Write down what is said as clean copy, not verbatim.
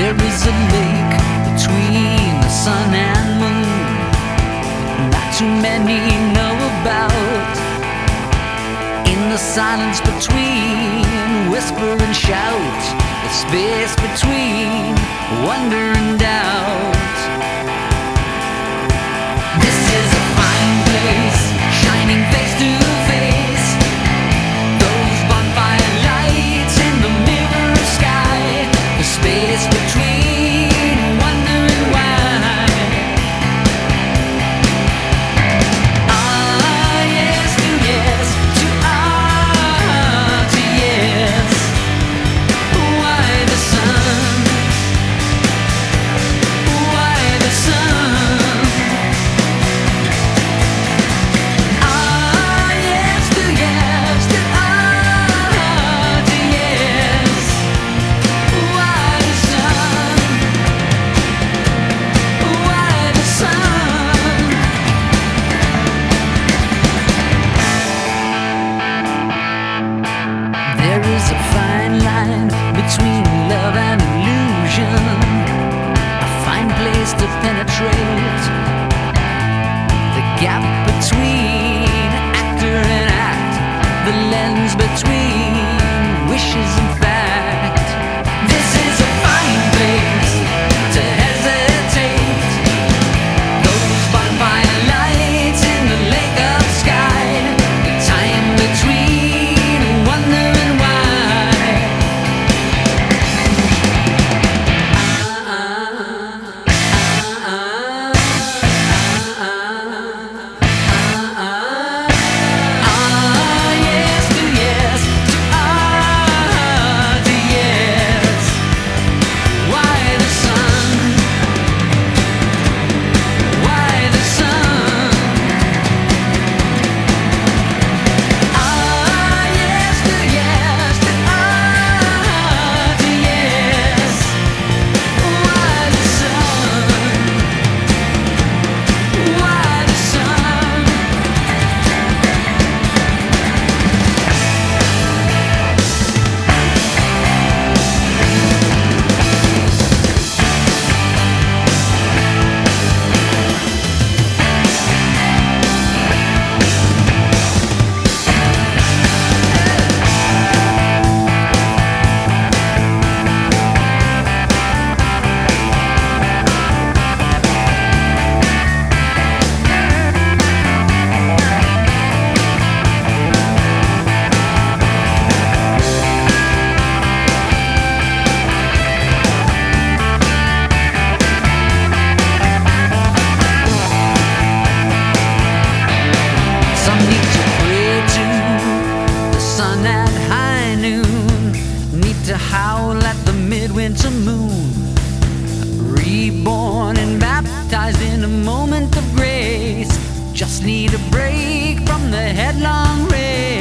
There is a lake between the sun and moon, not too many know about. In the silence between whisper and shout, the space between wonder and doubt. This is a fine place, shining face to face. Those bonfire lights in the mirror sky, the space between wondering why. Ah, yes to yes, to ah, to yes. Why the sun? Why the sun? Ah, yes to yes, to ah, to yes. Why the sun? Why the sun? There is a fine line between love and illusion, a fine place to penetrate. The gap between actor and act, the lens between wishes and fact. This is a fine place to hesitate. Those bonfire lights in the lake of sky, the time between wondering why. Ah, yes to yes, to ah, to yes. Why the sun? Why the sun? Ah, yes to yes, to ah, to yes. Why the sun? Why the sun? Some need to pray to the sun at high noon, need to howl at the midwinter moon. Reborn and baptized in a moment of grace, just need a break from the headlong race.